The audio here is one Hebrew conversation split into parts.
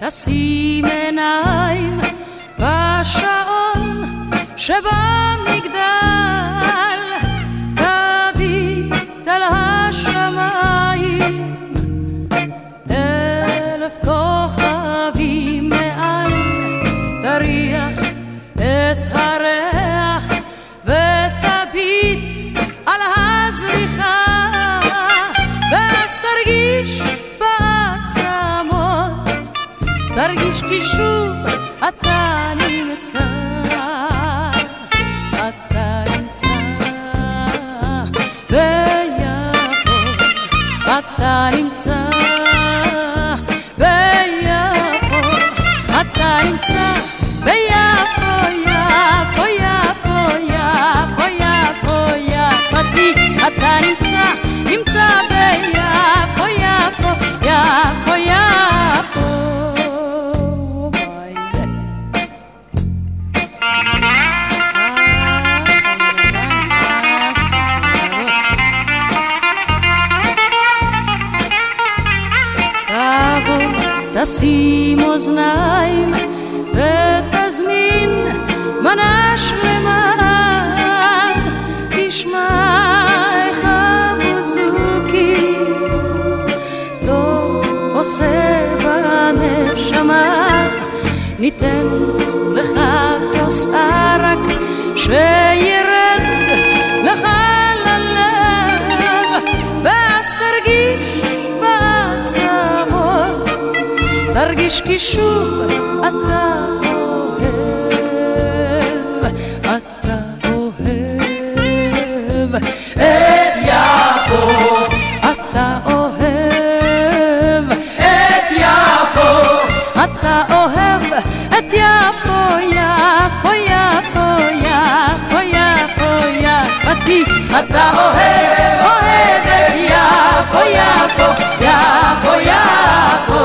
תשים עיניים בשעון שבמגדל, תביט על השמיים, 1000 כוכבים מעל, תריח את הריח ותביט על הזריחה, ואז תרגיש בעצמות, תרגיש כי שוב אתה נמצא, אתה נמצא ביפו, אתה נמצא ביפו, אתה נמצא ביפו, יפו, יפו, יפו, יפו, יפתי, אתה נמצא ביפו, יפו, יפו, יפו. תשים אוזניים ותזמין מנה שלמה, תשמע איך המוזיקי טוב עושה בנשמה, ניתן לך כוס ערק שירד לך ללב, ואז תרגיש בעצמות, תרגיש כי שוב אתה אוהב, אתה אוהב את יפו, אתה אוהב את יפו, אתה אוהב את יפו, יפו, יפו, יפו, יפו, יפתי, אתה אוהב את יפו, יפו, יפו, יפו.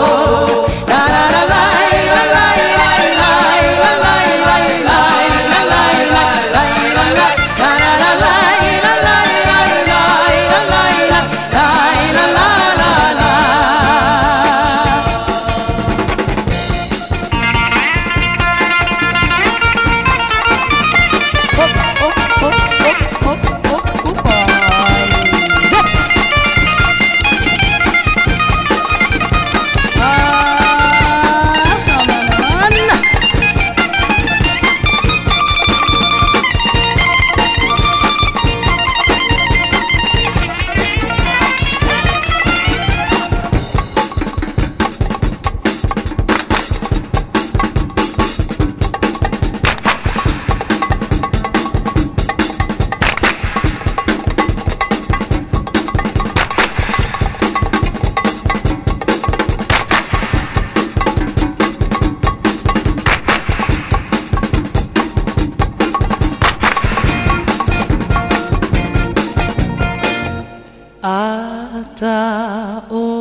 אתה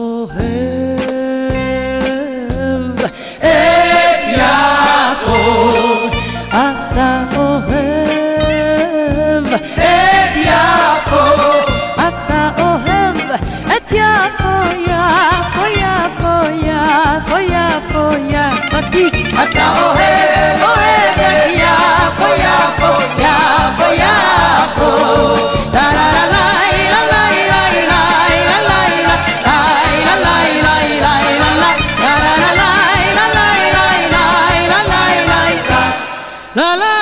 אוהב את יפו, אתה אוהב את יפו, אתה אוהב את יפו, יפו, יפו, יפו, יפו, יפתי, אתה אוהב את יפו, יפו, יפו, יפו, לה לה לה לה. La la